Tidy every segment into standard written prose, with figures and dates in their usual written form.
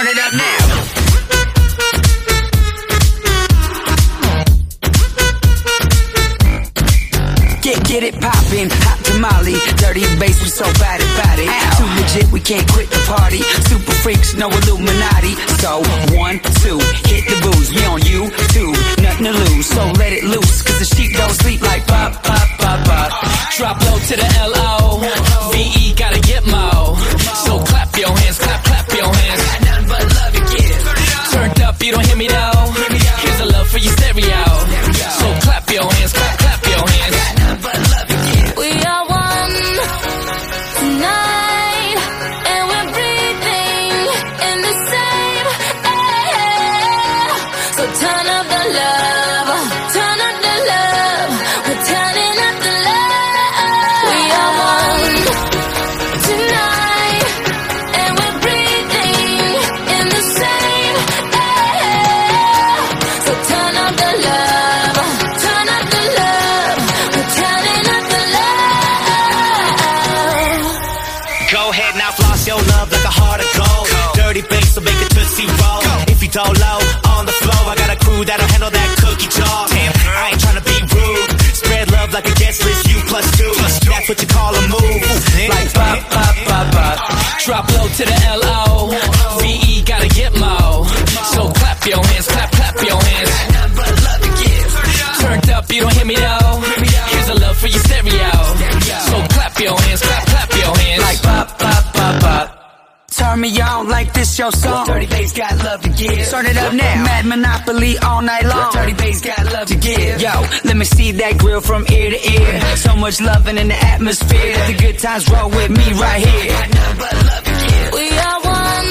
Turn it up now. Get it poppin', hot tamale, dirty bass, we so bad about it. Too legit, we can't quit the party. Super freaks, no Illuminati. So 1, 2, hit the booze. We on YouTube, nothing to lose. So let it loose, cause the sheep don't sleep like pop, pop, pop, pop. Drop low to the L-O-V-E, gotta get mo. So clap your hands, clap, clap your hands. Got nothing but love to give. Turned up, you don't hear me though. Here's a love for your stereo. So clap your hands, clap, clap your hands. We are one tonight, and we're breathing in the same air. So turn up the love, turn up the love. We're turning up the love. We are one tonight, and we're breathing in the same air. So turn up the love, turn up the love. We're turning up the love. Go ahead now, floss your love like a heart of gold. Dirty bass, so make it tootsie roll. If you don't low on the floor, I got a crew that'll handle that cookie jar. Damn, I ain't tryna be rude. Spread love like a guest list, you plus two. That's what you call a move. Like pop, pop, pop, pop. Drop low to the L-O-V-E, gotta get mo. So clap your hands, clap, clap your hands. Got nothing but love to give. Turned up, you don't hear me though. Here's a love for your stereo. So clap your hands, clap, clap your hands. Like pop, pop, pop, pop. Turn me on like this your song. Dirty bass got love to give. Turn it up now. Mad Monopoly all night long. Dirty bass got love to give. Yo, let me see that grill from ear to ear. So much loving in the atmosphere. The good times roll with me right here. Got nothing but love to give. We are one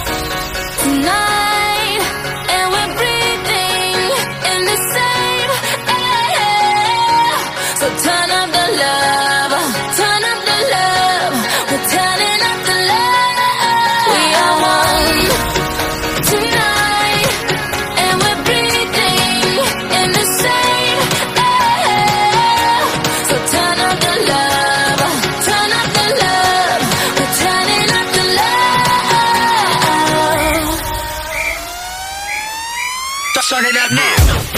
tonight, and we're breathing in the same air. So turn up the love, turn up the love. We're turning up the love. We are one tonight, and we're breathing in the same air. So turn up the love, turn up the love. We're turning up the love. Turn it up now.